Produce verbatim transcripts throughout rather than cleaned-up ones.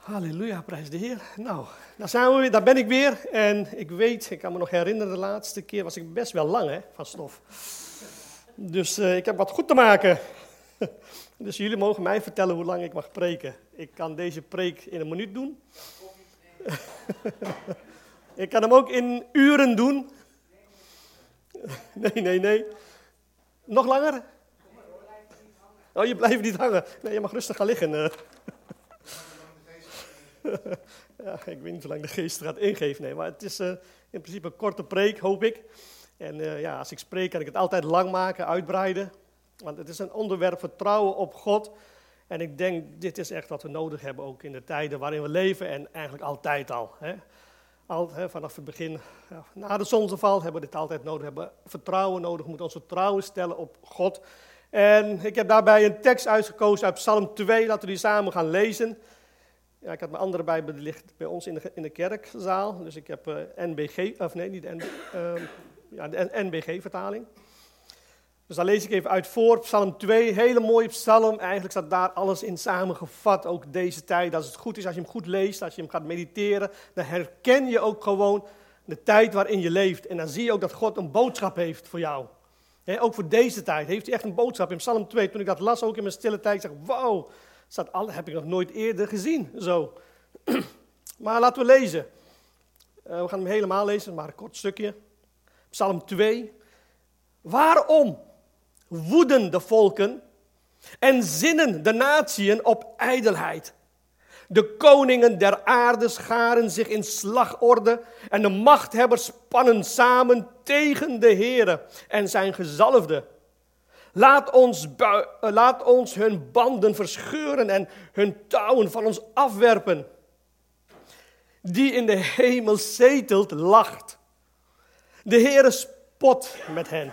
Halleluja, prijs de Heer. Nou, daar zijn we weer, daar ben ik weer. En ik weet, ik kan me nog herinneren, de laatste keer was ik best wel lang hè, van stof. Dus uh, ik heb wat goed te maken. Dus jullie mogen mij vertellen hoe lang ik mag preken. Ik kan deze preek in een minuut doen. Ik kan hem ook in uren doen. Nee, nee, nee. Nog langer? Oh, je blijft niet hangen. Nee, je mag rustig gaan liggen. Uh. Ja, ik weet niet hoe lang de geest gaat ingeven. Nee, maar het is uh, in principe een korte preek, hoop ik. En uh, ja, als ik spreek kan ik het altijd lang maken, uitbreiden. Want het is een onderwerp vertrouwen op God. En ik denk, dit is echt wat we nodig hebben, ook in de tijden waarin we leven. En eigenlijk altijd al. Hè. Al hè, vanaf het begin, ja, na de zonsonderval, hebben we dit altijd nodig. We hebben vertrouwen nodig, we moeten ons vertrouwen stellen op God. En ik heb daarbij een tekst uitgekozen uit Psalm twee, laten we die samen gaan lezen. Ja, ik had mijn andere Bijbel, die ligt bij ons in de, in de kerkzaal. Dus ik heb uh, N B G, of nee, niet de, N B, uh, ja, de N B G-vertaling. Dus daar lees ik even uit voor, Psalm twee, hele mooie psalm. Eigenlijk staat daar alles in samengevat, ook deze tijd. Als het goed is, als je hem goed leest, als je hem gaat mediteren, dan herken je ook gewoon de tijd waarin je leeft. En dan zie je ook dat God een boodschap heeft voor jou. He, ook voor deze tijd heeft hij echt een boodschap. In Psalm twee, toen ik dat las, ook in mijn stille tijd, ik zeg, wauw, dat heb ik nog nooit eerder gezien, zo. Maar laten we lezen. Uh, we gaan hem helemaal lezen, maar een kort stukje. Psalm twee. Waarom woeden de volken en zinnen de natieën op ijdelheid? De koningen der aarde scharen zich in slagorde en de machthebbers spannen samen tegen de Heere en zijn gezalfde. Laat ons, bui- uh, laat ons hun banden verscheuren en hun touwen van ons afwerpen. Die in de hemel zetelt, lacht. De Heere spot met hen.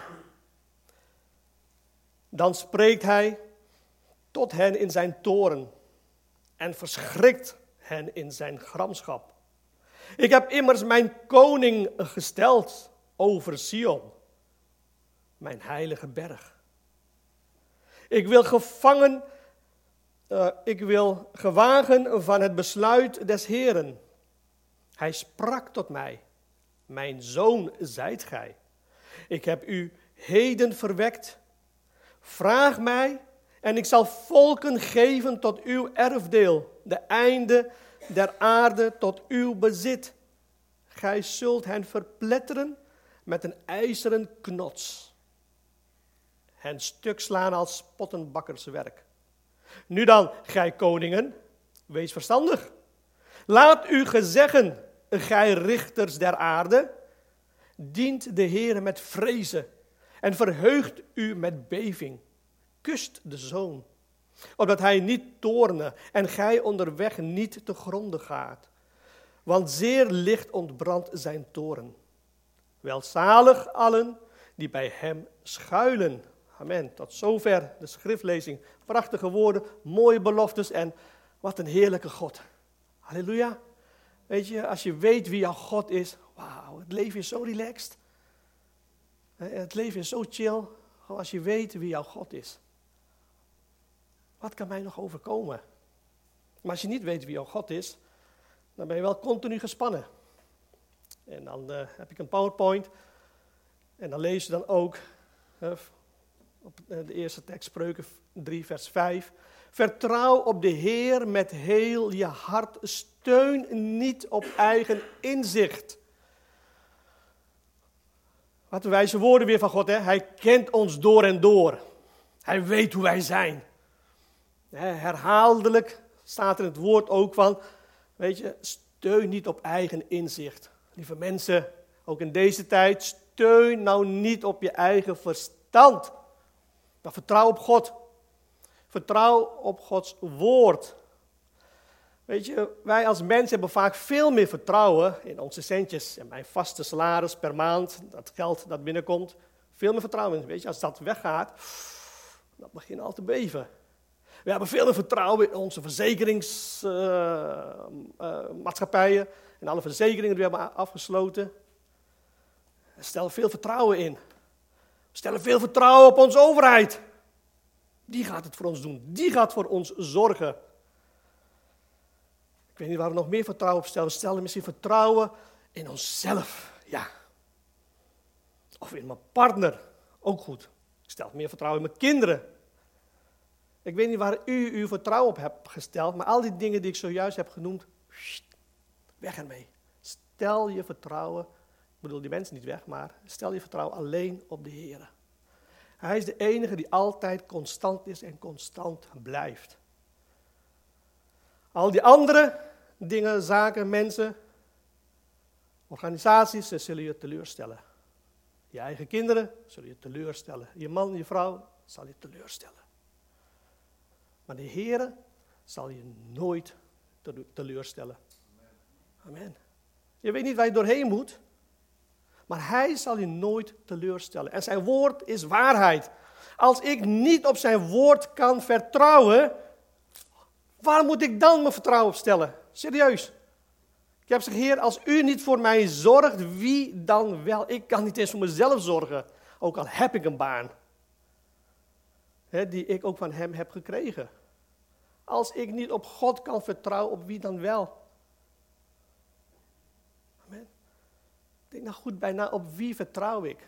Dan spreekt hij tot hen in zijn toren en verschrikt hen in zijn gramschap. Ik heb immers mijn koning gesteld over Sion, mijn heilige berg. Ik wil gevangen, uh, ik wil gewagen van het besluit des Heeren. Hij sprak tot mij, mijn zoon zijt gij. Ik heb u heden verwekt. Vraag mij en ik zal volken geven tot uw erfdeel, de einde der aarde tot uw bezit. Gij zult hen verpletteren met een ijzeren knots. Hen stuk slaan als pottenbakkerswerk. Nu dan, gij koningen, wees verstandig. Laat u gezeggen, gij richters der aarde, dient de Heere met vrezen en verheugt u met beving. Kust de zoon, opdat hij niet toorne en gij onderweg niet te gronde gaat. Want zeer licht ontbrandt zijn toorn. Welzalig allen die bij hem schuilen. Amen. Tot zover de schriftlezing. Prachtige woorden, mooie beloftes en wat een heerlijke God. Halleluja. Weet je, als je weet wie jouw God is, wauw, het leven is zo relaxed. Het leven is zo chill, als je weet wie jouw God is. Wat kan mij nog overkomen? Maar als je niet weet wie jouw God is, dan ben je wel continu gespannen. En dan uh, heb ik een PowerPoint. En dan lees je dan ook, uh, op de eerste tekst, Spreuken drie, vers vijf. Vertrouw op de Heer met heel je hart. Steun niet op eigen inzicht. Wat de wijze woorden weer van God. Hè? Hij kent ons door en door. Hij weet hoe wij zijn. Herhaaldelijk staat in het woord ook van, weet je, steun niet op eigen inzicht. Lieve mensen, ook in deze tijd, steun nou niet op je eigen verstand. Maar vertrouw op God. Vertrouw op Gods woord. Weet je, wij als mensen hebben vaak veel meer vertrouwen in onze centjes. En mijn vaste salaris per maand, dat geld dat binnenkomt, veel meer vertrouwen in. Weet je, als dat weggaat, dan begin je al te beven. We hebben veel meer vertrouwen in onze verzekeringsmaatschappijen uh, uh, en alle verzekeringen die we hebben afgesloten. We stellen veel vertrouwen in. We stellen veel vertrouwen op onze overheid. Die gaat het voor ons doen. Die gaat voor ons zorgen. Ik weet niet waar we nog meer vertrouwen op stellen. We stellen misschien vertrouwen in onszelf. Ja. Of in mijn partner. Ook goed. Ik stel meer vertrouwen in mijn kinderen. Ik weet niet waar u uw vertrouwen op hebt gesteld. Maar al die dingen die ik zojuist heb genoemd. Weg ermee. Stel je vertrouwen. Ik bedoel die mensen niet weg. Maar stel je vertrouwen alleen op de Heer. Hij is de enige die altijd constant is en constant blijft. Al die andere dingen, zaken, mensen, organisaties, ze zullen je teleurstellen. Je eigen kinderen zullen je teleurstellen. Je man, je vrouw zal je teleurstellen. Maar de Heer zal je nooit teleurstellen. Amen. Je weet niet waar je doorheen moet, maar Hij zal je nooit teleurstellen. En zijn woord is waarheid. Als ik niet op zijn woord kan vertrouwen, waar moet ik dan mijn vertrouwen op stellen? Serieus. Ik heb gezegd, Heer, als u niet voor mij zorgt, wie dan wel? Ik kan niet eens voor mezelf zorgen, ook al heb ik een baan. Hè, die ik ook van hem heb gekregen. Als ik niet op God kan vertrouwen, op wie dan wel? Amen. Denk nou goed bijna, op wie vertrouw ik?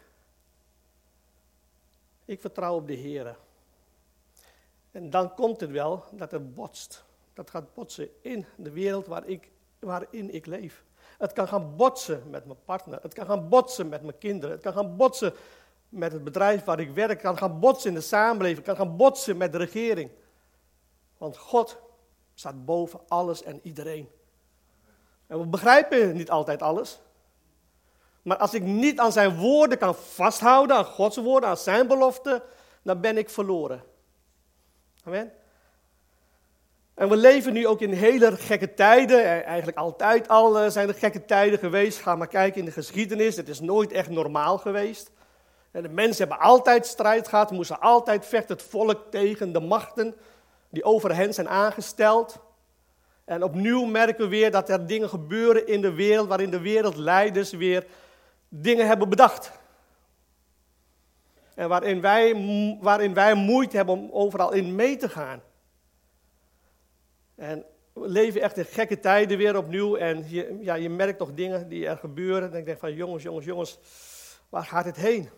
Ik vertrouw op de Heer. En dan komt het wel dat het botst. Dat gaat botsen in de wereld waar ik, waarin ik leef. Het kan gaan botsen met mijn partner. Het kan gaan botsen met mijn kinderen. Het kan gaan botsen met het bedrijf waar ik werk. Het kan gaan botsen in de samenleving. Het kan gaan botsen met de regering. Want God staat boven alles en iedereen. En we begrijpen niet altijd alles. Maar als ik niet aan zijn woorden kan vasthouden, aan Gods woorden, aan zijn beloften, dan ben ik verloren. Amen. En we leven nu ook in hele gekke tijden. Eigenlijk altijd al zijn er gekke tijden geweest. Ga maar kijken in de geschiedenis. Het is nooit echt normaal geweest. En de mensen hebben altijd strijd gehad. Moesten altijd vechten, het volk tegen de machten die over hen zijn aangesteld. En opnieuw merken we weer dat er dingen gebeuren in de wereld, waarin de wereldleiders weer dingen hebben bedacht. En waarin wij, waarin wij moeite hebben om overal in mee te gaan. En we leven echt in gekke tijden weer opnieuw. En je, ja, je merkt toch dingen die er gebeuren. En ik denk van jongens, jongens, jongens, waar gaat het heen?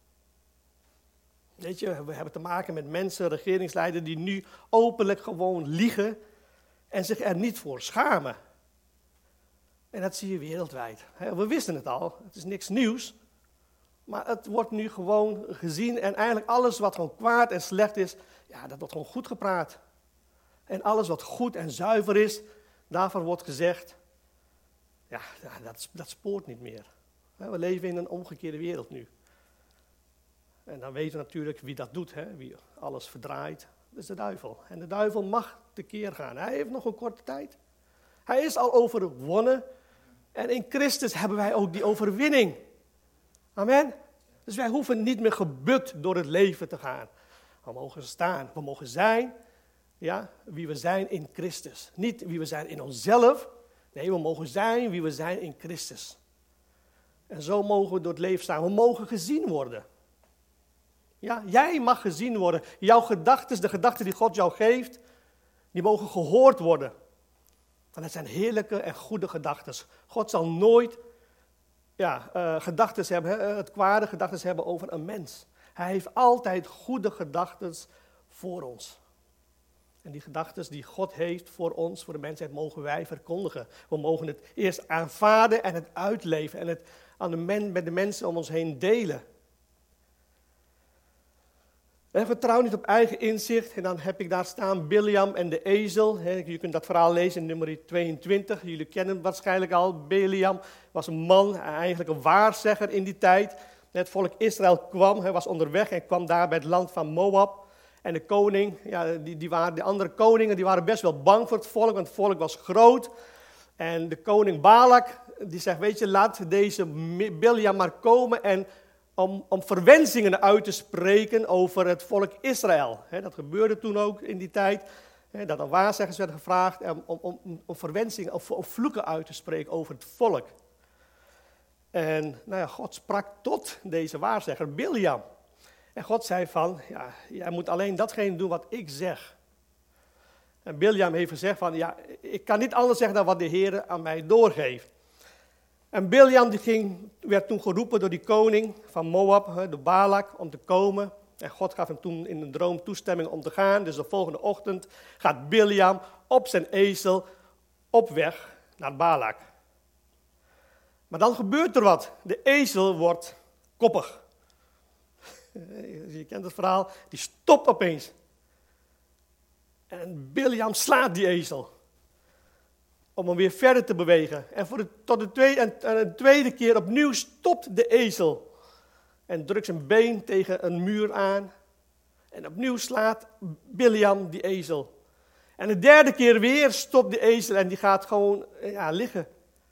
Weet je, we hebben te maken met mensen, regeringsleiders die nu openlijk gewoon liegen en zich er niet voor schamen. En dat zie je wereldwijd. We wisten het al, het is niks nieuws. Maar het wordt nu gewoon gezien en eigenlijk alles wat gewoon kwaad en slecht is, ja, dat wordt gewoon goed gepraat. En alles wat goed en zuiver is, daarvan wordt gezegd, ja, dat, dat spoort niet meer. We leven in een omgekeerde wereld nu. En dan weten we natuurlijk wie dat doet, hè? Wie alles verdraait. Dat is de duivel. En de duivel mag tekeer gaan. Hij heeft nog een korte tijd. Hij is al overwonnen. En in Christus hebben wij ook die overwinning. Amen. Dus wij hoeven niet meer gebukt door het leven te gaan. We mogen staan. We mogen zijn, ja, wie we zijn in Christus. Niet wie we zijn in onszelf. Nee, we mogen zijn wie we zijn in Christus. En zo mogen we door het leven staan. We mogen gezien worden. Ja, jij mag gezien worden. Jouw gedachten, de gedachten die God jou geeft, die mogen gehoord worden. En dat zijn heerlijke en goede gedachten. God zal nooit ja, uh, gedachten hebben, uh, het kwade gedachten hebben over een mens. Hij heeft altijd goede gedachten voor ons. En die gedachten die God heeft voor ons, voor de mensheid, mogen wij verkondigen. We mogen het eerst aanvaarden en het uitleven en het aan de men, met de mensen om ons heen delen. En vertrouw niet op eigen inzicht. En dan heb ik daar staan Bileam en de ezel. Je kunt dat verhaal lezen in nummer tweeëntwintig. Jullie kennen hem waarschijnlijk al. Bileam was een man, eigenlijk een waarzegger in die tijd. Het volk Israël kwam, hij was onderweg en kwam daar bij het land van Moab. En de koning, ja, die, die waren, de andere koningen, die waren best wel bang voor het volk, want het volk was groot. En de koning Balak, die zegt, weet je, laat deze Bileam maar komen en Om, om verwensingen uit te spreken over het volk Israël. He, dat gebeurde toen ook in die tijd. He, dat er waarzeggers werden gevraagd om, om, om, om verwensingen of, of vloeken uit te spreken over het volk. En nou ja, God sprak tot deze waarzegger, Bileam. En God zei van, ja, jij moet alleen datgene doen wat ik zeg. En Biljam heeft gezegd van, ja, ik kan niet anders zeggen dan wat de Heer aan mij doorgeeft. En Biljam die ging, werd toen geroepen door die koning van Moab, de Balak, om te komen. En God gaf hem toen in een droom toestemming om te gaan. Dus de volgende ochtend gaat Biljam op zijn ezel op weg naar Balak. Maar dan gebeurt er wat. De ezel wordt koppig. Je kent het verhaal. Die stopt opeens. En Biljam slaat die ezel. Om hem weer verder te bewegen. En voor de, tot de tweede, en, en de tweede keer opnieuw stopt de ezel. En drukt zijn been tegen een muur aan. En opnieuw slaat Biljam die ezel. En de derde keer weer stopt de ezel en die gaat gewoon ja, liggen.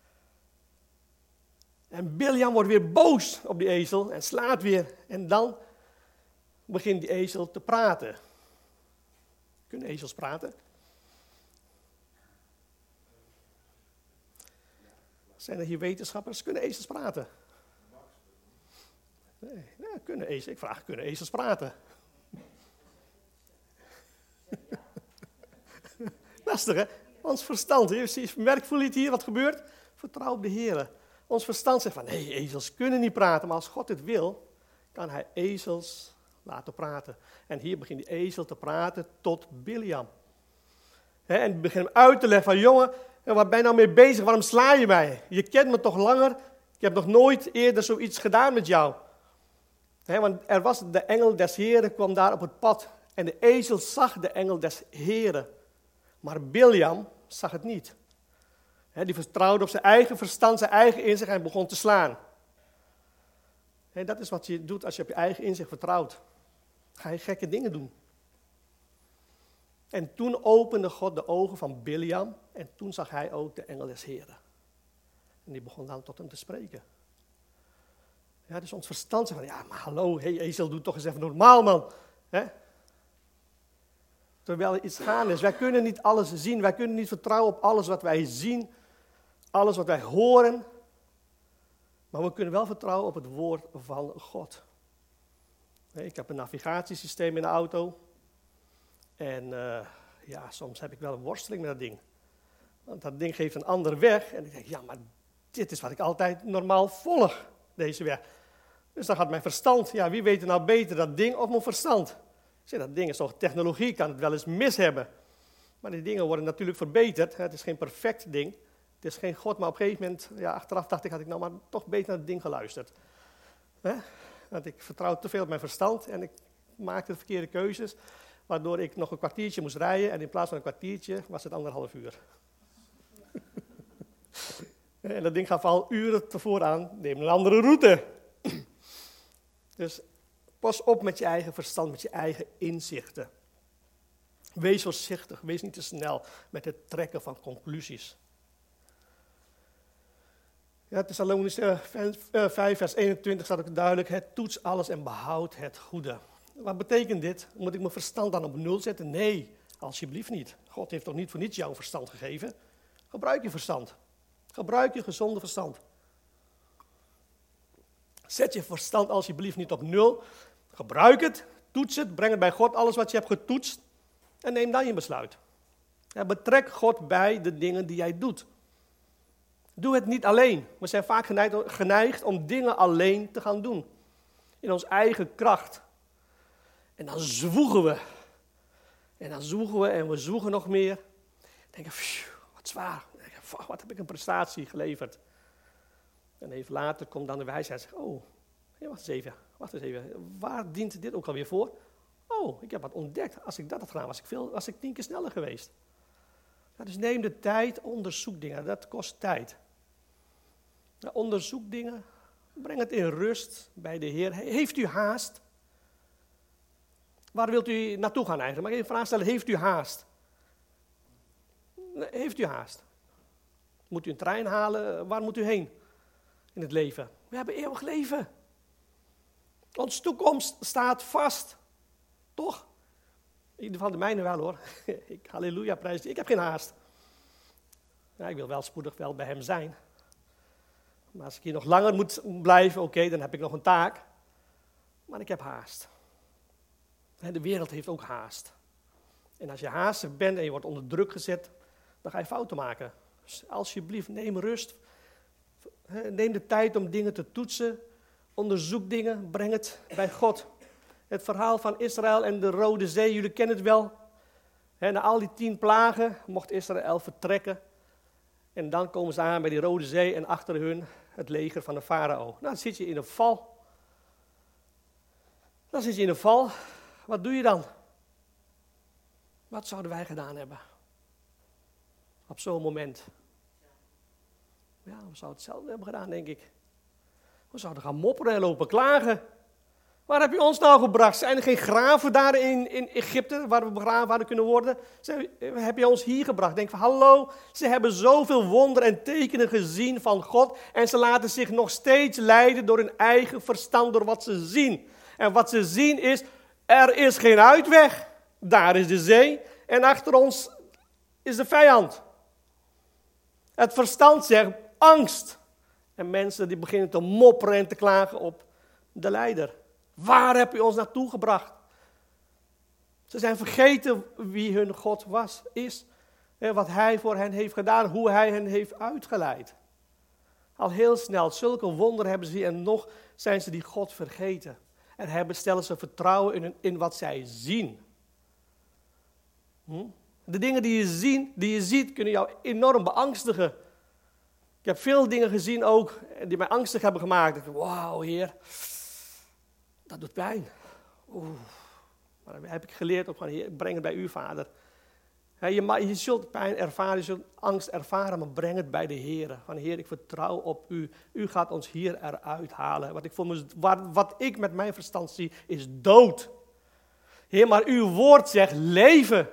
En Biljam wordt weer boos op die ezel en slaat weer. En dan begint die ezel te praten. Kunnen ezels praten? Zijn er hier wetenschappers? Kunnen ezels praten? Nee, ja, kunnen ezels. Ik vraag, kunnen ezels praten? Lastig, hè? Ons verstand. Merk, voel je het hier, wat gebeurt? Vertrouw op de Heer. Ons verstand zegt van, nee, ezels kunnen niet praten. Maar als God het wil, kan hij ezels laten praten. En hier begint die ezel te praten tot Biljam. He, en begint hem uit te leggen van, jongen, waar ben je nou mee bezig? Waarom sla je mij? Je kent me toch langer? Ik heb nog nooit eerder zoiets gedaan met jou. He, want er was de engel des Heren, kwam daar op het pad. En de ezel zag de engel des Heren. Maar Biljam zag het niet. He, die vertrouwde op zijn eigen verstand, zijn eigen inzicht en begon te slaan. He, dat is wat je doet als je op je eigen inzicht vertrouwt. Ga je gekke dingen doen. En toen opende God de ogen van Biljam en toen zag hij ook de engel des Heren. En die begon dan tot hem te spreken. Ja, dus ons verstand zegt van, ja, maar hallo, hey, ezel, doe toch eens even normaal, man. He? Terwijl er iets gaande is. Wij kunnen niet alles zien. Wij kunnen niet vertrouwen op alles wat wij zien. Alles wat wij horen. Maar we kunnen wel vertrouwen op het woord van God. Ik heb een navigatiesysteem in de auto. En uh, ja, soms heb ik wel een worsteling met dat ding. Want dat ding geeft een andere weg. En ik denk, ja, maar dit is wat ik altijd normaal volg, deze weg. Dus dan gaat mijn verstand, ja, wie weet er nou beter, dat ding of mijn verstand? Ik zeg, dat ding is toch technologie, kan het wel eens mis hebben. Maar die dingen worden natuurlijk verbeterd. Het is geen perfect ding. Het is geen God, maar op een gegeven moment, ja, achteraf dacht ik, had ik nou maar toch beter naar het ding geluisterd. Hè? Want ik vertrouw te veel op mijn verstand en ik maakte de verkeerde keuzes. Waardoor ik nog een kwartiertje moest rijden en in plaats van een kwartiertje was het anderhalf uur. En dat ding gaf al uren tevoren aan, neem een andere route. Dus pas op met je eigen verstand, met je eigen inzichten. Wees voorzichtig, wees niet te snel met het trekken van conclusies. Ja, Thessalonicenzen vijf vers eenentwintig staat ook duidelijk, het toets alles en behoud het goede. Wat betekent dit? Moet ik mijn verstand dan op nul zetten? Nee, alsjeblieft niet. God heeft toch niet voor niets jouw verstand gegeven? Gebruik je verstand. Gebruik je gezonde verstand. Zet je verstand alsjeblieft niet op nul. Gebruik het, toets het, breng het bij God, alles wat je hebt getoetst. En neem dan je besluit. Ja, betrek God bij de dingen die jij doet. Doe het niet alleen. We zijn vaak geneigd, geneigd om dingen alleen te gaan doen. In onze eigen kracht. En dan zwoegen we. En dan zwoegen we en we zwoegen nog meer. Denken, wat zwaar. Denken, wat heb ik een prestatie geleverd. En even later komt dan de wijsheid en zegt, oh, hey, wacht eens even, wacht eens even. Waar dient dit ook alweer voor? Oh, ik heb wat ontdekt. Als ik dat had gedaan, was ik, veel, was ik tien keer sneller geweest. Nou, dus neem de tijd, onderzoek dingen. Dat kost tijd. Nou, onderzoek dingen. Breng het in rust bij de Heer. Heeft u haast? Waar wilt u naartoe gaan eigenlijk? Mag ik even een vraag stellen? Heeft u haast? Heeft u haast? Moet u een trein halen? Waar moet u heen in het leven? We hebben eeuwig leven. Onze toekomst staat vast. Toch? In ieder geval de mijne wel hoor. Ik, halleluja, prijs. Ik heb geen haast. Ja, ik wil wel spoedig wel bij hem zijn. Maar als ik hier nog langer moet blijven, oké, okay, dan heb ik nog een taak. Maar ik heb haast. En de wereld heeft ook haast. En als je haastig bent en je wordt onder druk gezet, dan ga je fouten maken. Dus alsjeblieft, neem rust. Neem de tijd om dingen te toetsen. Onderzoek dingen, breng het bij God. Het verhaal van Israël en de Rode Zee, jullie kennen het wel. He, na al die tien plagen mocht Israël vertrekken. En dan komen ze aan bij die Rode Zee en achter hun het leger van de farao. Nou, dan zit je in een val. Dan zit je in een val. Wat doe je dan? Wat zouden wij gedaan hebben? Op zo'n moment. Ja, we zouden hetzelfde hebben gedaan, denk ik. We zouden gaan mopperen en lopen klagen. Waar heb je ons nou gebracht? Zijn er geen graven daar in, in Egypte waar we begraven hadden kunnen worden? Zijn, heb je ons hier gebracht? Denk van, hallo, ze hebben zoveel wonderen en tekenen gezien van God. En ze laten zich nog steeds leiden door hun eigen verstand, door wat ze zien. En wat ze zien is, er is geen uitweg. Daar is de zee en achter ons is de vijand. Het verstand zegt angst. En mensen die beginnen te mopperen en te klagen op de leider. Waar heb je ons naartoe gebracht? Ze zijn vergeten wie hun God was, is. En wat hij voor hen heeft gedaan, hoe hij hen heeft uitgeleid. Al heel snel, zulke wonderen hebben ze en nog zijn ze die God vergeten. En hebben, stellen ze vertrouwen in, in wat zij zien. Hm? De dingen die je, zien, die je ziet kunnen jou enorm beangstigen. Ik heb veel dingen gezien ook die mij angstig hebben gemaakt. Ik dacht, wauw, Heer, dat doet pijn. Oeh. Maar dan heb ik geleerd op van, Heer, breng het bij u, Vader. He, je, je zult pijn ervaren, je zult angst ervaren, maar breng het bij de Heer. Van, Heer, ik vertrouw op u. U gaat ons hier eruit halen. Wat ik, voor me, wat, wat ik met mijn verstand zie, is dood. Heer, maar uw woord zegt leven.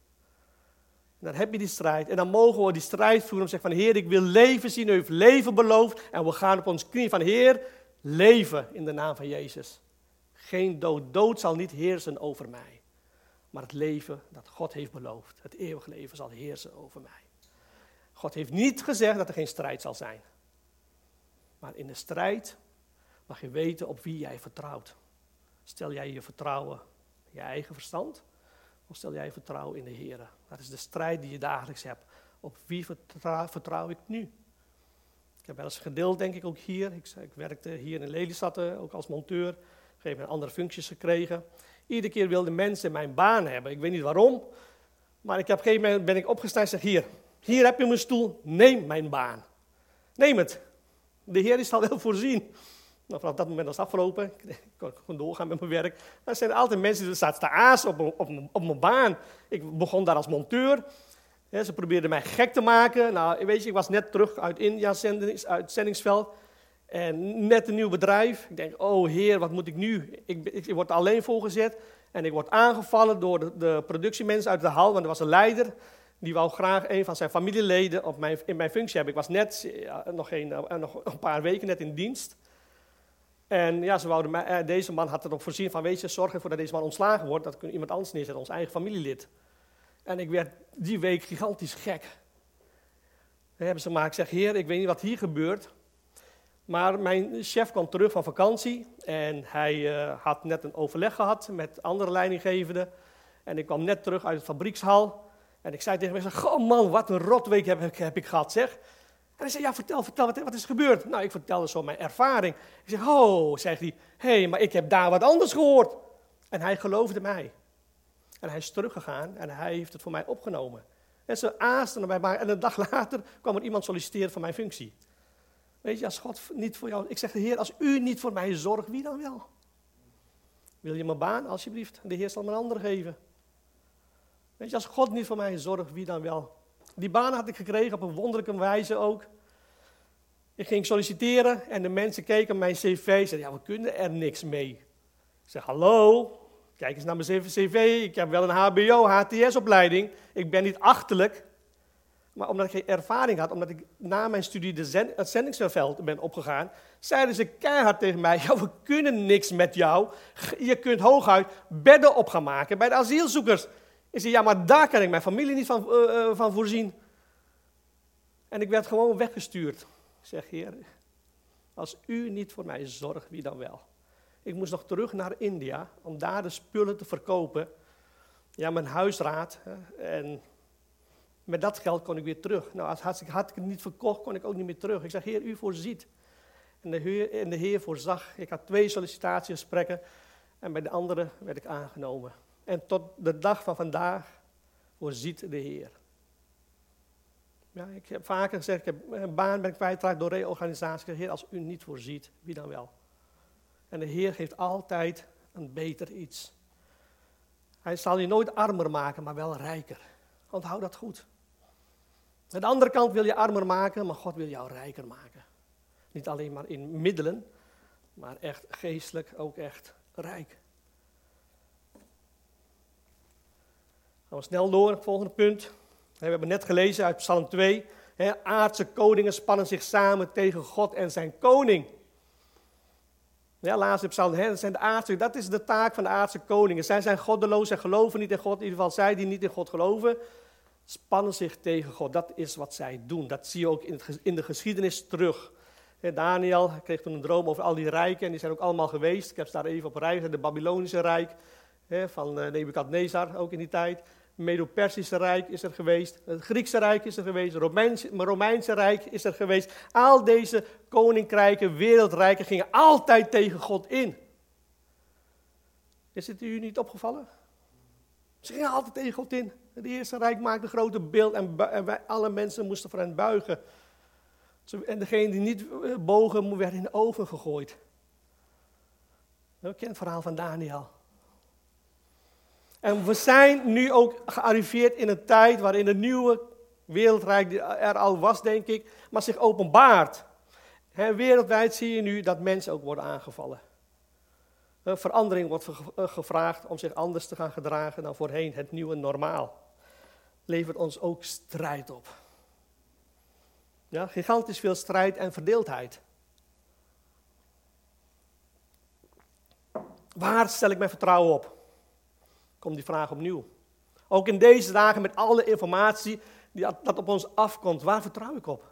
En dan heb je die strijd. En dan mogen we die strijd voeren om te zeggen van, Heer, ik wil leven zien. U heeft leven beloofd. En we gaan op ons knieën van, Heer, leven in de naam van Jezus. Geen dood. Dood zal niet heersen over mij. Maar het leven dat God heeft beloofd, het eeuwige leven zal heersen over mij. God heeft niet gezegd dat er geen strijd zal zijn. Maar in de strijd mag je weten op wie jij vertrouwt. Stel jij je vertrouwen in je eigen verstand? Of stel jij vertrouwen in de Heer? Dat is de strijd die je dagelijks hebt. Op wie vertrouw, vertrouw ik nu? Ik heb wel eens gedeeld, denk ik, ook hier. Ik, ik werkte hier in Lelystad, ook als monteur. Op een gegeven moment andere functies gekregen. Iedere keer wilden mensen mijn baan hebben. Ik weet niet waarom. Maar ik heb op een gegeven moment ben ik opgestaan en zeg, hier, hier heb je mijn stoel. Neem mijn baan. Neem het. De Heer is al wel voorzien. Nou, vanaf dat moment was het afgelopen. Ik kon gewoon doorgaan met mijn werk. Er zijn altijd mensen die zaten te aas op, op, op mijn baan. Ik begon daar als monteur. Ja, ze probeerden mij gek te maken. Nou, weet je, ik was net terug uit India, uit zendingsveld. En net een nieuw bedrijf. Ik denk, oh Heer, wat moet ik nu? Ik, ik, ik word alleen voorgezet. En ik word aangevallen door de, de productiemensen uit de hal. Want er was een leider. Die wou graag een van zijn familieleden op mijn, in mijn functie hebben. Ik was net, ja, nog, geen, uh, nog een paar weken net in dienst. En ja, ze wouden mij, uh, deze man had erop voorzien van, weet je, zorg ervoor dat deze man ontslagen wordt. Dat kun iemand anders neerzetten, ons eigen familielid. En ik werd die week gigantisch gek. Dan hebben ze maar, ik zeg, Heer, ik weet niet wat hier gebeurt. Maar mijn chef kwam terug van vakantie en hij uh, had net een overleg gehad met andere leidinggevenden. En ik kwam net terug uit het fabriekshal. En ik zei tegen hem, ik zeg, goh man, wat een rotweek heb ik, heb ik gehad, zeg. En hij zei, ja, vertel, vertel, wat, wat is er gebeurd? Nou, ik vertelde zo mijn ervaring. Ik zeg, oh, zegt hij, hé, hey, maar ik heb daar wat anders gehoord. En hij geloofde mij. En hij is teruggegaan en hij heeft het voor mij opgenomen. En ze aasten erbij, maar en een dag later kwam er iemand solliciteren voor mijn functie. Weet je, als God niet voor jou... Ik zeg, de Heer, als u niet voor mij zorgt, wie dan wel? Wil je mijn baan, alsjeblieft? De Heer zal me een andere geven. Weet je, als God niet voor mij zorgt, wie dan wel? Die baan had ik gekregen op een wonderlijke wijze ook. Ik ging solliciteren en de mensen keken mijn cv en zeiden, ja, we kunnen er niks mee. Ik zeg, hallo, kijk eens naar mijn cv. Ik heb wel een H B O, H T S-opleiding. Ik ben niet achterlijk. Maar omdat ik geen ervaring had, omdat ik na mijn studie de zend, het zendingsveld ben opgegaan, zeiden ze keihard tegen mij, ja, we kunnen niks met jou. Je kunt hooguit bedden op gaan maken bij de asielzoekers. Ik zei, ja, maar daar kan ik mijn familie niet van, uh, van voorzien. En ik werd gewoon weggestuurd. Ik zeg, Heer, als u niet voor mij zorgt, wie dan wel? Ik moest nog terug naar India om daar de spullen te verkopen. ja, mijn huisraad. Hè, en met dat geld kon ik weer terug. Nou, als had ik, had ik het niet verkocht, kon ik ook niet meer terug. Ik zeg, Heer, u voorziet. En de Heer, en de Heer voorzag. Ik had twee sollicitatiegesprekken en bij de andere werd ik aangenomen. En tot de dag van vandaag voorziet de Heer. Ja, ik heb vaker gezegd, ik heb een baan ben ik kwijtgeraakt door reorganisatie. Heer, als u niet voorziet, wie dan wel? En de Heer geeft altijd een beter iets. Hij zal je nooit armer maken, maar wel rijker. Onthoud dat goed. Aan de andere kant wil je armer maken, maar God wil jou rijker maken. Niet alleen maar in middelen, maar echt geestelijk ook echt rijk. Gaan we snel door, het volgende punt. We hebben net gelezen uit Psalm twee. He, aardse koningen spannen zich samen tegen God en zijn koning. Ja, laatste Psalm, he, dat, zijn de aardse, dat is de taak van de aardse koningen. Zij zijn goddeloos en geloven niet in God. In ieder geval zij die niet in God geloven, spannen zich tegen God. Dat is wat zij doen. Dat zie je ook in, het, in de geschiedenis terug. He, Daniel kreeg toen een droom over al die rijken en die zijn ook allemaal geweest. Ik heb ze daar even op een rij gezet. De Babylonische rijk he, van Nebukadnezar, ook in die tijd. Het Medo-Persische Rijk is er geweest, het Griekse Rijk is er geweest, het Romeinse, Romeinse Rijk is er geweest. Al deze koninkrijken, wereldrijken gingen altijd tegen God in. Is het u niet opgevallen? Ze gingen altijd tegen God in. Het Eerste Rijk maakte een grote beeld en, bu- en wij, alle mensen moesten voor hen buigen. En degenen die niet bogen, werden in de oven gegooid. Nou, ik ken het verhaal van Daniel. En we zijn nu ook gearriveerd in een tijd waarin de nieuwe wereldrijk er al was, denk ik, maar zich openbaart. He, wereldwijd zie je nu dat mensen ook worden aangevallen. He, verandering wordt gevraagd om zich anders te gaan gedragen dan voorheen, het nieuwe normaal. Levert ons ook strijd op. Ja, gigantisch veel strijd en verdeeldheid. Waar stel ik mijn vertrouwen op? Komt die vraag opnieuw. Ook in deze dagen met alle informatie die dat op ons afkomt, waar vertrouw ik op?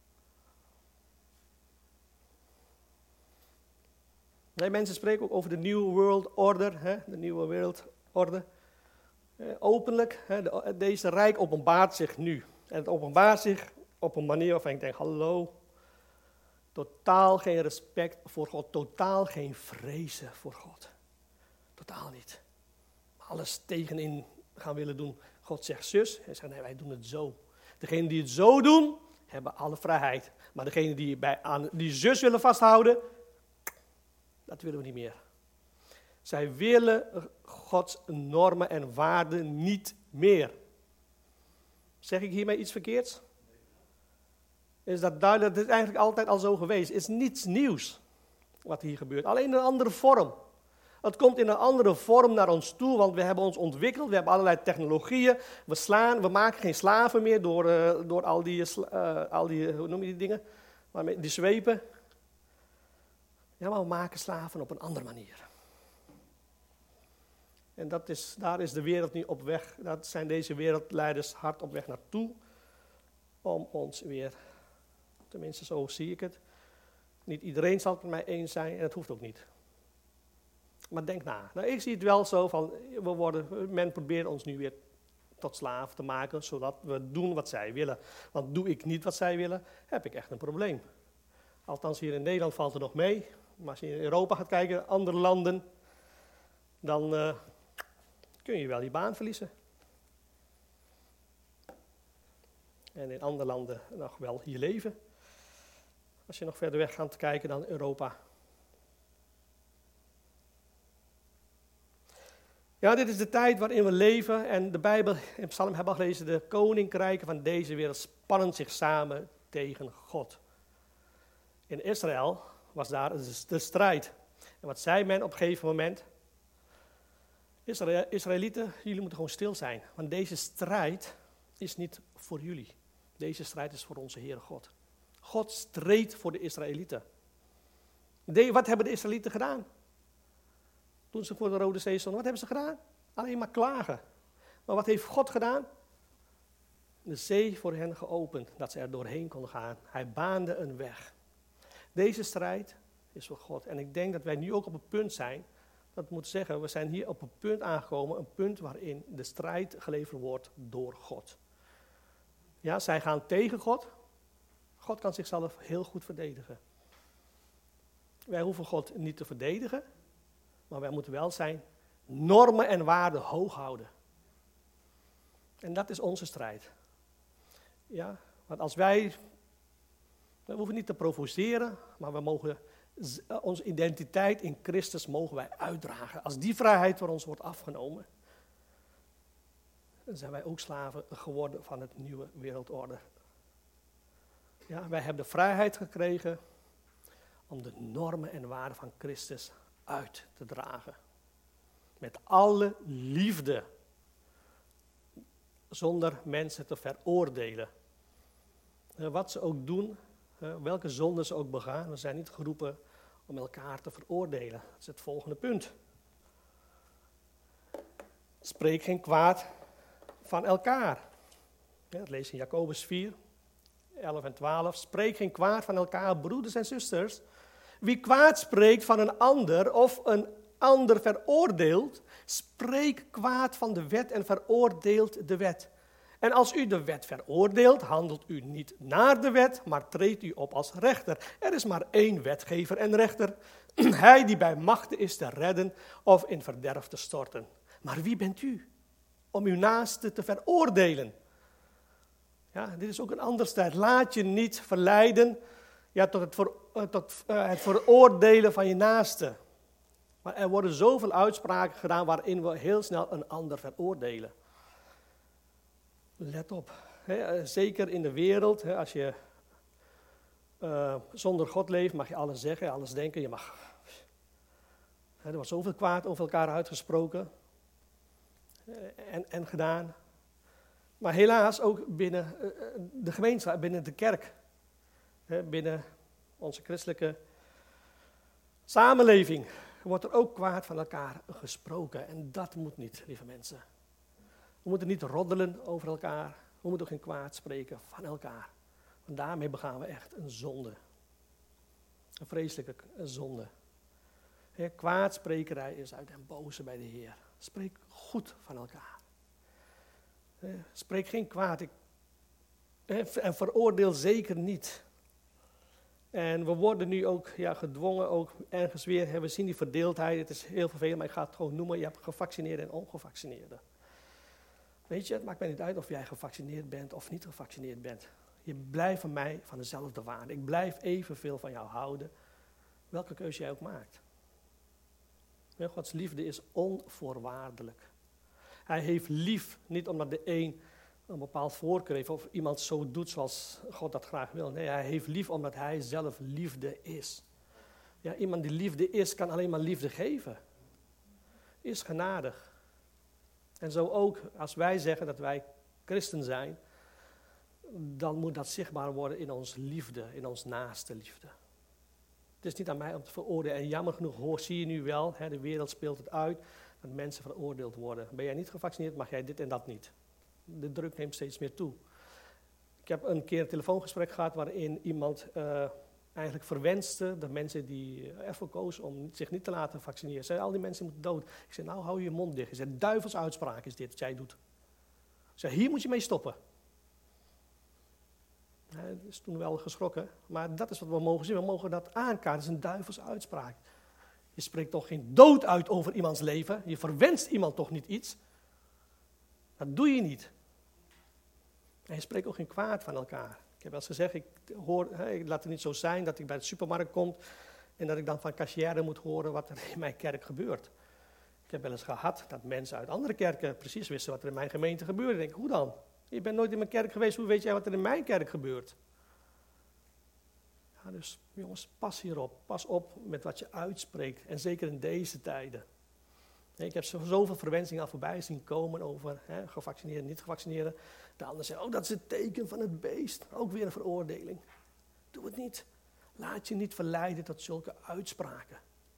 Nee, mensen spreken ook over de New World Order, hè, de nieuwe wereldorde. Eh, openlijk, hè, de, deze rijk openbaart zich nu. En het openbaart zich op een manier waarvan ik denk, hallo, totaal geen respect voor God, totaal geen vrezen voor God. Totaal niet. Alles tegenin gaan willen doen. God zegt zus, hij zegt nee, wij doen het zo. Degenen die het zo doen, hebben alle vrijheid. Maar degenen die bij, aan die zus willen vasthouden, dat willen we niet meer. Zij willen Gods normen en waarden niet meer. Zeg ik hiermee iets verkeerds? Is dat duidelijk? Dat is eigenlijk altijd al zo geweest. Het is niets nieuws wat hier gebeurt. Alleen in een andere vorm. Het komt in een andere vorm naar ons toe, want we hebben ons ontwikkeld. We hebben allerlei technologieën. We slaan, we maken geen slaven meer door, uh, door al die, uh, al die, hoe noem je die dingen? Waarmee, die zwepen. Ja, maar we maken slaven op een andere manier. En dat is, daar is de wereld nu op weg. Daar zijn deze wereldleiders hard op weg naartoe. Om ons weer, tenminste zo zie ik het. Niet iedereen zal het met mij eens zijn en het hoeft ook niet. Maar denk na. Nou, ik zie het wel zo van, we worden, men probeert ons nu weer tot slaaf te maken, zodat we doen wat zij willen. Want doe ik niet wat zij willen, heb ik echt een probleem. Althans hier in Nederland valt het nog mee. Maar als je in Europa gaat kijken, andere landen, dan uh, kun je wel je baan verliezen. En in andere landen nog wel hier leven. Als je nog verder weg gaat kijken dan Europa. Ja, dit is de tijd waarin we leven en de Bijbel, in Psalm hebben we al gelezen, de koninkrijken van deze wereld spannen zich samen tegen God. In Israël was daar de strijd. En wat zei men op een gegeven moment? Israël, Israëlieten, jullie moeten gewoon stil zijn, want deze strijd is niet voor jullie. Deze strijd is voor onze Heere God. God streed voor de Israëlieten. De, wat hebben de Israëlieten gedaan? Toen ze voor de Rode Zee stonden, wat hebben ze gedaan? Alleen maar klagen. Maar wat heeft God gedaan? De zee voor hen geopend, dat ze er doorheen konden gaan. Hij baande een weg. Deze strijd is voor God. En ik denk dat wij nu ook op het punt zijn Dat moet zeggen, we zijn hier op een punt aangekomen, een punt waarin de strijd geleverd wordt door God. Ja, zij gaan tegen God. God kan zichzelf heel goed verdedigen. Wij hoeven God niet te verdedigen, maar wij moeten wel zijn normen en waarden hoog houden. En dat is onze strijd. Ja, want als wij, we hoeven niet te provoceren, maar we mogen onze identiteit in Christus mogen wij uitdragen. Als die vrijheid voor ons wordt afgenomen, dan zijn wij ook slaven geworden van het nieuwe wereldorde. Ja, wij hebben de vrijheid gekregen om de normen en waarden van Christus uit te dragen. Met alle liefde. Zonder mensen te veroordelen. Wat ze ook doen, welke zonden ze ook begaan, we zijn niet geroepen om elkaar te veroordelen. Dat is het volgende punt. Spreek geen kwaad van elkaar. Ja, dat lees je in Jacobus vier, elf en twaalf. Spreek geen kwaad van elkaar, broeders en zusters. Wie kwaad spreekt van een ander of een ander veroordeelt, spreek kwaad van de wet en veroordeelt de wet. En als u de wet veroordeelt, handelt u niet naar de wet, maar treedt u op als rechter. Er is maar één wetgever en rechter, hij die bij machte is te redden of in verderf te storten. Maar wie bent u om uw naaste te veroordelen? Ja, dit is ook een ander strijd. Laat je niet verleiden ja, tot, het, ver, tot uh, het veroordelen van je naaste. Maar er worden zoveel uitspraken gedaan waarin we heel snel een ander veroordelen. Let op, hè, zeker in de wereld, hè, als je uh, zonder God leeft, mag je alles zeggen, alles denken. Je mag, hè, er wordt zoveel kwaad over elkaar uitgesproken uh, en, en gedaan. Maar helaas ook binnen uh, de gemeenschap, binnen de kerk, hè, binnen onze christelijke samenleving, wordt er ook kwaad van elkaar gesproken. En dat moet niet, lieve mensen. We moeten niet roddelen over elkaar. We moeten ook geen kwaad spreken van elkaar. Want daarmee begaan we echt een zonde. Een vreselijke zonde. He, kwaadsprekerij is uit den boze bij de Heer. Spreek goed van elkaar. He, spreek geen kwaad. Ik, he, en veroordeel zeker niet. En we worden nu ook ja, gedwongen, ook ergens weer. He, we zien die verdeeldheid. Het is heel vervelend, maar ik ga het gewoon noemen. Je hebt gevaccineerden en ongevaccineerden. Weet je, het maakt mij niet uit of jij gevaccineerd bent of niet gevaccineerd bent. Je blijft van mij van dezelfde waarde. Ik blijf evenveel van jou houden, welke keuze jij ook maakt. Ja, Gods liefde is onvoorwaardelijk. Hij heeft lief, niet omdat de een een bepaald voorkeur heeft of iemand zo doet zoals God dat graag wil. Nee, hij heeft lief omdat hij zelf liefde is. Ja, iemand die liefde is, kan alleen maar liefde geven. Is genadig. En zo ook, als wij zeggen dat wij christen zijn, dan moet dat zichtbaar worden in onze liefde, in ons naaste liefde. Het is niet aan mij om te veroordelen. En jammer genoeg hoor, zie je nu wel, hè, de wereld speelt het uit, dat mensen veroordeeld worden. Ben jij niet gevaccineerd, mag jij dit en dat niet. De druk neemt steeds meer toe. Ik heb een keer een telefoongesprek gehad waarin iemand uh, eigenlijk verwenste de mensen die ervoor kozen om zich niet te laten vaccineren. Zei, al die mensen moeten dood. Ik zei, nou hou je mond dicht. Ik zei, duivels uitspraak is dit wat jij doet. Ik zei, hier moet je mee stoppen. Hij is toen wel geschrokken, maar dat is wat we mogen zien. We mogen dat aankaarten. Dat is een duivels uitspraak. Je spreekt toch geen dood uit over iemands leven. Je verwenst iemand toch niet iets. Dat doe je niet. En je spreekt ook geen kwaad van elkaar. Ik heb wel eens gezegd, ik, hoor, hè, ik laat het niet zo zijn dat ik bij de supermarkt kom en dat ik dan van cashier moet horen wat er in mijn kerk gebeurt. Ik heb wel eens gehad dat mensen uit andere kerken precies wisten wat er in mijn gemeente gebeurde. Ik denk, hoe dan? Je bent nooit in mijn kerk geweest, hoe weet jij wat er in mijn kerk gebeurt? Ja, dus jongens, pas hierop. Pas op met wat je uitspreekt. En zeker in deze tijden. Ik heb zoveel verwensingen al voorbij zien komen over hè, gevaccineerden, niet gevaccineerden. De anderen zeggen, oh dat is het teken van het beest. Ook weer een veroordeling. Doe het niet. Laat je niet verleiden tot zulke uitspraken.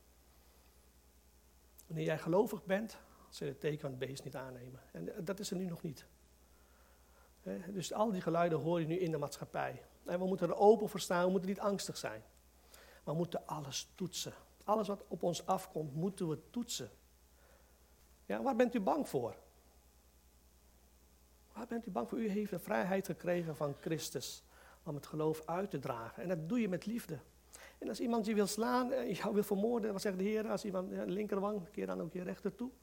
Wanneer jij gelovig bent, zul je het teken van het beest niet aannemen. En dat is er nu nog niet. Dus al die geluiden hoor je nu in de maatschappij. En we moeten er open voor staan, we moeten niet angstig zijn. Maar we moeten alles toetsen. Alles wat op ons afkomt, moeten we toetsen. Ja, waar bent u bang voor? Waar bent u bang voor? U heeft de vrijheid gekregen van Christus om het geloof uit te dragen. En dat doe je met liefde. En als iemand je wil slaan, jou wil vermoorden, wat zegt de Heer? Als iemand de linkerwang, keer dan ook je rechter toe.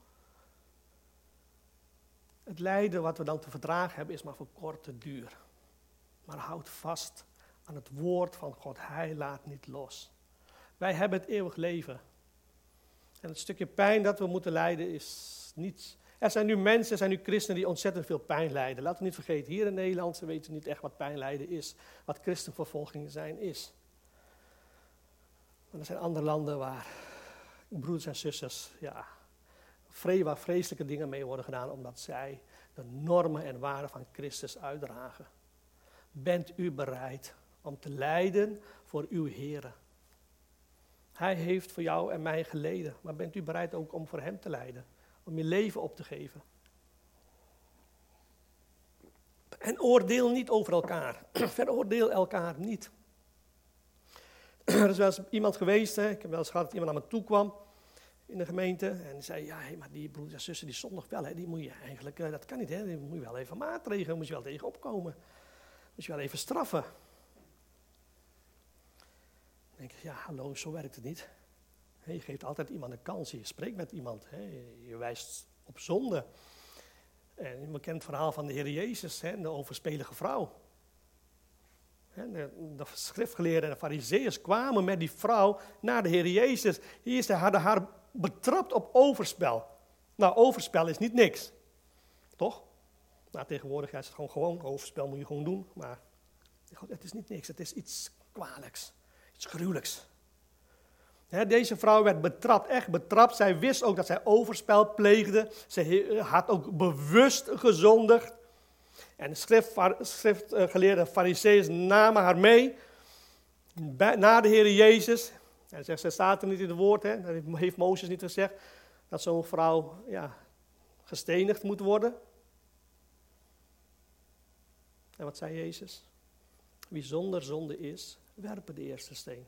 Het lijden wat we dan te verdragen hebben is maar voor korte duur. Maar houd vast aan het woord van God. Hij laat niet los. Wij hebben het eeuwig leven. En het stukje pijn dat we moeten lijden is niets. Er zijn nu mensen, er zijn nu christenen die ontzettend veel pijn lijden. Laten we niet vergeten, hier in Nederland, ze weten niet echt wat pijn lijden is. Wat christenvervolging zijn is. Maar er zijn andere landen waar broeders en zusters, ja, vre- waar vreselijke dingen mee worden gedaan, omdat zij de normen en waarden van Christus uitdragen. Bent u bereid om te lijden voor uw Heere? Hij heeft voor jou en mij geleden, maar bent u bereid ook om voor hem te lijden? Om je leven op te geven? En oordeel niet over elkaar. Veroordeel elkaar niet. Er is wel eens iemand geweest, hè? Ik heb wel eens gehad dat iemand naar me toe kwam in de gemeente. En die zei, ja, hey, maar die broeders en zussen die zondig wel, hè? Die moet je eigenlijk, uh, dat kan niet, hè? Die moet je wel even maatregelen, moet je wel tegen opkomen. Moet je wel even straffen. Dan denk ik, ja, hallo, zo werkt het niet. Je geeft altijd iemand een kans, je spreekt met iemand, je wijst op zonde. En een bekend verhaal van de Heer Jezus, de overspelige vrouw. De, de schriftgeleerden en de farizeeërs kwamen met die vrouw naar de Heer Jezus. Hier, ze hadden haar betrapt op overspel. Nou, overspel is niet niks, toch? Nou, tegenwoordig is het gewoon gewoon, overspel moet je gewoon doen. Maar het is niet niks, het is iets kwalijks, iets gruwelijks. He, deze vrouw werd betrapt, echt betrapt. Zij wist ook dat zij overspel pleegde. Ze had ook bewust gezondigd. En de schrift, schriftgeleerde farizeeën namen haar mee bij, naar de Heer Jezus. En zegt, ze staat er niet in het woord, hè? Dat heeft Mozes niet gezegd, dat zo'n vrouw ja, gestenigd moet worden. En wat zei Jezus? Wie zonder zonde is, werpen de eerste steen.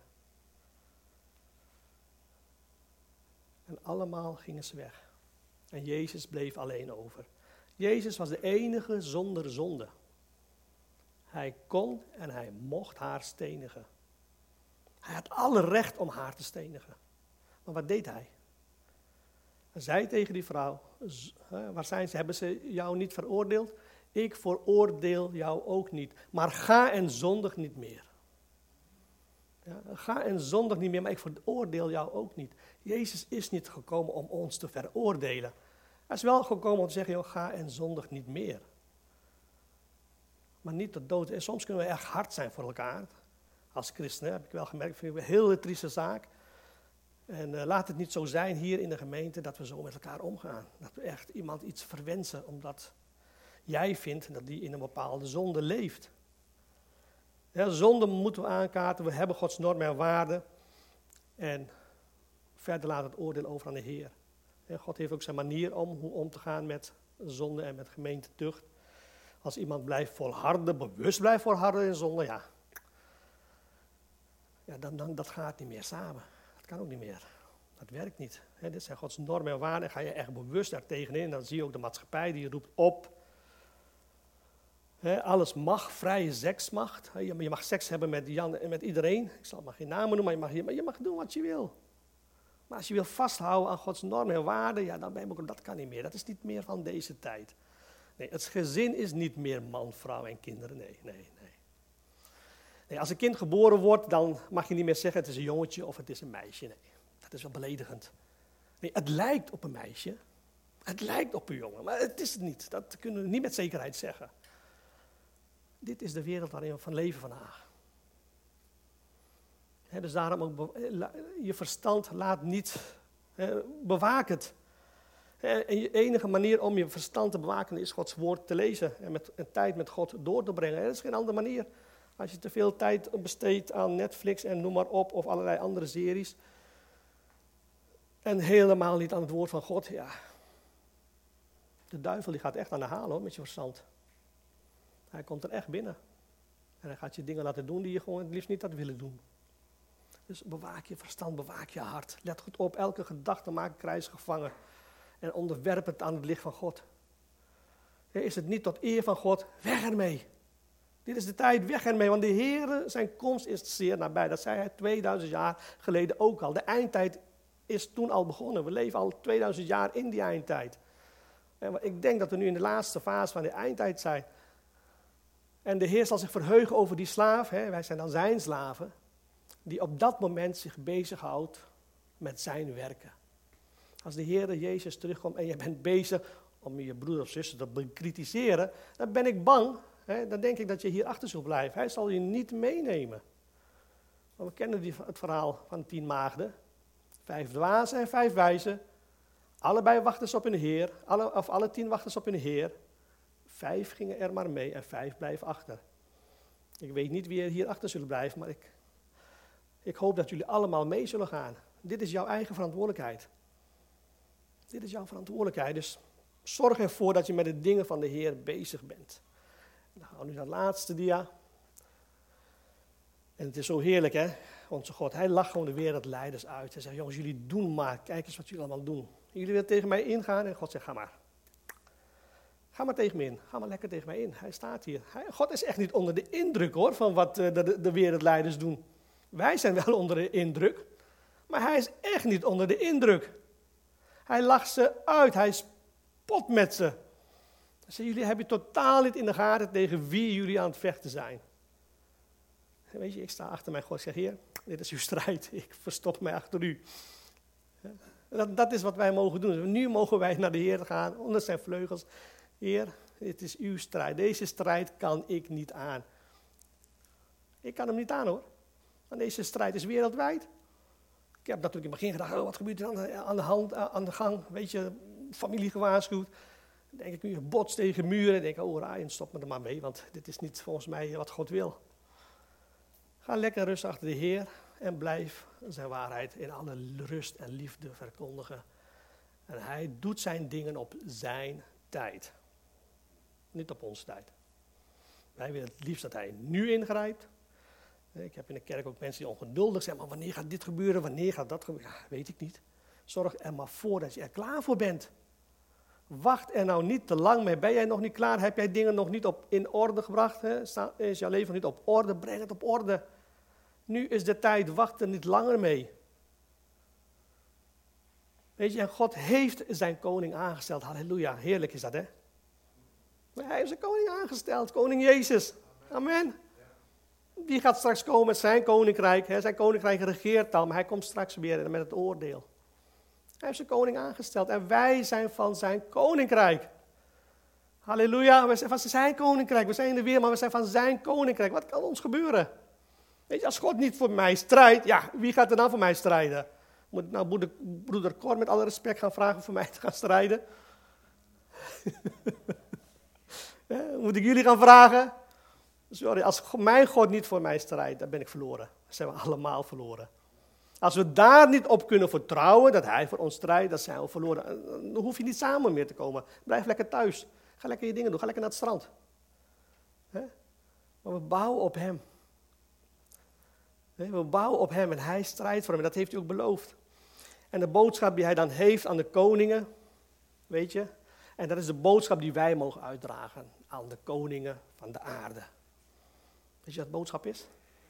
En allemaal gingen ze weg. En Jezus bleef alleen over. Jezus was de enige zonder zonde. Hij kon en hij mocht haar stenigen. Hij had alle recht om haar te stenigen. Maar wat deed hij? Hij zei tegen die vrouw, waar zijn ze? Hebben ze jou niet veroordeeld? Ik veroordeel jou ook niet. Maar ga en zondig niet meer. Ja, ga en zondig niet meer, maar ik veroordeel jou ook niet. Jezus is niet gekomen om ons te veroordelen. Hij is wel gekomen om te zeggen, joh, ga en zondig niet meer. Maar niet tot dood. En soms kunnen we echt hard zijn voor elkaar. Als christenen heb ik wel gemerkt, vind ik een hele trieste zaak. En uh, laat het niet zo zijn hier in de gemeente dat we zo met elkaar omgaan. Dat we echt iemand iets verwensen omdat jij vindt dat die in een bepaalde zonde leeft. Ja, zonde moeten we aankaarten, we hebben Gods normen en waarden. En verder laat het oordeel over aan de Heer. En God heeft ook zijn manier om hoe om te gaan met zonde en met gemeentetucht. Als iemand blijft volharden, bewust blijft volharden in zonde, ja. Ja, dan, dan dat gaat niet meer samen. Dat kan ook niet meer. Dat werkt niet. He, dit zijn Gods normen en waarden. Ga je echt bewust daar tegenin. Dan zie je ook de maatschappij die roept op. He, alles mag, vrije seksmacht. He, je mag seks hebben met, Jan, met iedereen. Ik zal maar geen namen noemen, maar je, mag, maar je mag doen wat je wil. Maar als je wil vasthouden aan Gods normen en waarden, ja, dan ben je ook, dat kan niet meer. Dat is niet meer van deze tijd. Nee, het gezin is niet meer man, vrouw en kinderen. Nee, nee, nee. nee. Als een kind geboren wordt, dan mag je niet meer zeggen het is een jongetje of het is een meisje. Nee, dat is wel beledigend. Nee, het lijkt op een meisje. Het lijkt op een jongen, maar het is het niet. Dat kunnen we niet met zekerheid zeggen. Dit is de wereld waarin we van leven vandaag. He, dus daarom ook, je verstand laat niet, he, bewaak het. He, en je enige manier om je verstand te bewaken is Gods woord te lezen en met een tijd met God door te brengen. Er is geen andere manier. Als je te veel tijd besteedt aan Netflix en noem maar op, of allerlei andere series, en helemaal niet aan het woord van God, ja. De duivel die gaat echt aan de haal hoor, met je verstand. Hij komt er echt binnen. En hij gaat je dingen laten doen die je gewoon het liefst niet had willen doen. Dus bewaak je verstand, bewaak je hart. Let goed op, elke gedachte maak krijgsgevangen. En onderwerp het aan het licht van God. Is het niet tot eer van God? Weg ermee. Dit is de tijd, weg ermee, want de Heer, zijn komst is zeer nabij. Dat zei hij tweeduizend jaar geleden ook al. De eindtijd is toen al begonnen. We leven al tweeduizend jaar in die eindtijd. En ik denk dat we nu in de laatste fase van de eindtijd zijn. En de Heer zal zich verheugen over die slaaf, hè, wij zijn dan zijn slaven, die op dat moment zich bezighoudt met zijn werken. Als de Heer Jezus terugkomt en je bent bezig om je broer of zuster te bekritiseren, dan ben ik bang, hè, dan denk ik dat je hier achter zult blijven. Hij zal je niet meenemen. Want we kennen die, het verhaal van de tien maagden. Vijf dwazen en vijf wijzen. Allebei wachten ze op hun Heer, alle, of alle tien wachten ze op hun Heer. Vijf gingen er maar mee en vijf blijven achter. Ik weet niet wie er hier achter zullen blijven, maar ik, ik hoop dat jullie allemaal mee zullen gaan. Dit is jouw eigen verantwoordelijkheid. Dit is jouw verantwoordelijkheid, dus zorg ervoor dat je met de dingen van de Heer bezig bent. Dan gaan we nu naar de laatste dia. En het is zo heerlijk, hè? Onze God, hij lacht gewoon de wereldleiders uit. Hij zegt, jongens, jullie doen maar, kijk eens wat jullie allemaal doen. Jullie willen tegen mij ingaan en God zegt, ga maar. Ga maar tegen me in, ga maar lekker tegen mij in. Hij staat hier. Hij, God is echt niet onder de indruk hoor, van wat uh, de, de wereldleiders doen. Wij zijn wel onder de indruk, maar hij is echt niet onder de indruk. Hij lacht ze uit, hij spot met ze. Dus jullie hebben totaal niet in de gaten tegen wie jullie aan het vechten zijn. En weet je, ik sta achter mijn God, ik zeg, Heer, dit is uw strijd, ik verstop mij achter u. Dat, dat is wat wij mogen doen. Nu mogen wij naar de Heer gaan, onder zijn vleugels. Heer, dit is uw strijd. Deze strijd kan ik niet aan. Ik kan hem niet aan hoor. Want deze strijd is wereldwijd. Ik heb natuurlijk in het begin gedacht, oh, wat gebeurt er aan de, aan de, hand, aan de gang? Weet je, familie gewaarschuwd. Dan denk ik nu, bots tegen muren. Dan denk ik, oh Ryan, stop me er maar mee. Want dit is niet volgens mij wat God wil. Ga lekker rustig achter de Heer. En blijf zijn waarheid in alle rust en liefde verkondigen. En hij doet zijn dingen op zijn tijd. Niet op onze tijd. Wij willen het liefst dat hij nu ingrijpt. Ik heb in de kerk ook mensen die ongeduldig zijn. Maar wanneer gaat dit gebeuren? Wanneer gaat dat gebeuren? Ja, weet ik niet. Zorg er maar voor dat je er klaar voor bent. Wacht er nou niet te lang mee. Ben jij nog niet klaar? Heb jij dingen nog niet op in orde gebracht? Hè? Is jouw leven nog niet op orde? Breng het op orde. Nu is de tijd. Wacht er niet langer mee. Weet je, en God heeft zijn koning aangesteld. Halleluja, heerlijk is dat, hè? Maar hij heeft zijn koning aangesteld, koning Jezus. Amen. Die gaat straks komen met zijn koninkrijk. Hè? Zijn koninkrijk regeert al, maar hij komt straks weer met het oordeel. Hij heeft zijn koning aangesteld en wij zijn van zijn koninkrijk. Halleluja, we zijn van zijn koninkrijk. We zijn in de wereld, maar we zijn van zijn koninkrijk. Wat kan ons gebeuren? Weet je, als God niet voor mij strijdt, ja, wie gaat er dan voor mij strijden? Moet ik nou broeder, broeder Cor met alle respect gaan vragen om voor mij te gaan strijden? Moet ik jullie gaan vragen? Sorry, als mijn God niet voor mij strijdt, dan ben ik verloren. Dan zijn we allemaal verloren. Als we daar niet op kunnen vertrouwen, dat hij voor ons strijdt, dan zijn we verloren. Dan hoef je niet samen meer te komen. Blijf lekker thuis. Ga lekker je dingen doen. Ga lekker naar het strand. He? Maar we bouwen op hem. He? We bouwen op hem en hij strijdt voor hem. Dat heeft hij ook beloofd. En de boodschap die hij dan heeft aan de koningen, weet je, en dat is de boodschap die wij mogen uitdragen aan de koningen van de aarde. Weet je wat de boodschap is?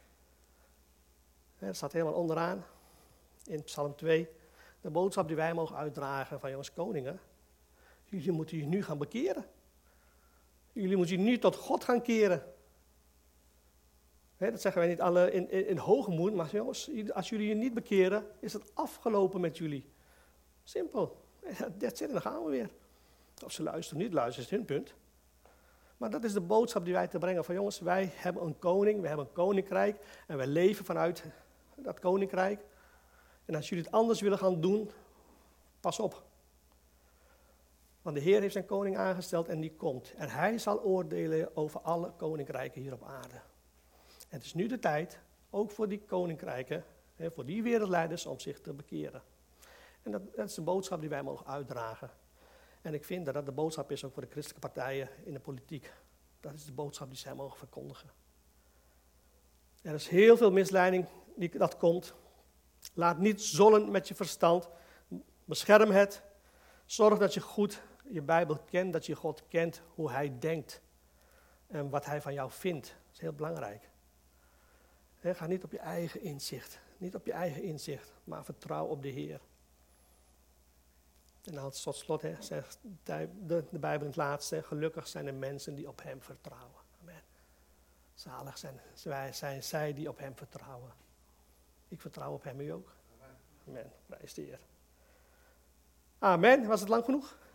Het staat helemaal onderaan in Psalm twee. De boodschap die wij mogen uitdragen van jongens koningen. Jullie moeten je nu gaan bekeren. Jullie moeten je nu tot God gaan keren. He, dat zeggen wij niet alle in, in, in hoogmoed, maar jongens, als jullie je niet bekeren, is het afgelopen met jullie. Simpel. That's it, en dan gaan we weer. Of ze luisteren of niet luisteren, is hun punt. Maar dat is de boodschap die wij te brengen van jongens, wij hebben een koning, we hebben een koninkrijk en wij leven vanuit dat koninkrijk. En als jullie het anders willen gaan doen, pas op. Want de Heer heeft zijn koning aangesteld en die komt. En hij zal oordelen over alle koninkrijken hier op aarde. En het is nu de tijd, ook voor die koninkrijken, voor die wereldleiders, om zich te bekeren. En dat, dat is de boodschap die wij mogen uitdragen. En ik vind dat dat de boodschap is ook voor de christelijke partijen in de politiek. Dat is de boodschap die zij mogen verkondigen. Er is heel veel misleiding die dat komt. Laat niet zollen met je verstand. Bescherm het. Zorg dat je goed je Bijbel kent, dat je God kent, hoe Hij denkt en wat Hij van jou vindt. Dat is heel belangrijk. He, ga niet op je eigen inzicht, niet op je eigen inzicht, maar vertrouw op de Heer. En dan tot slot he, zegt de, de, de Bijbel in het laatste, gelukkig zijn de mensen die op Hem vertrouwen. Amen. Zalig zijn, zijn, zijn zij die op Hem vertrouwen. Ik vertrouw op Hem, u ook. Amen. Prijs de Heer. Amen. Was het lang genoeg?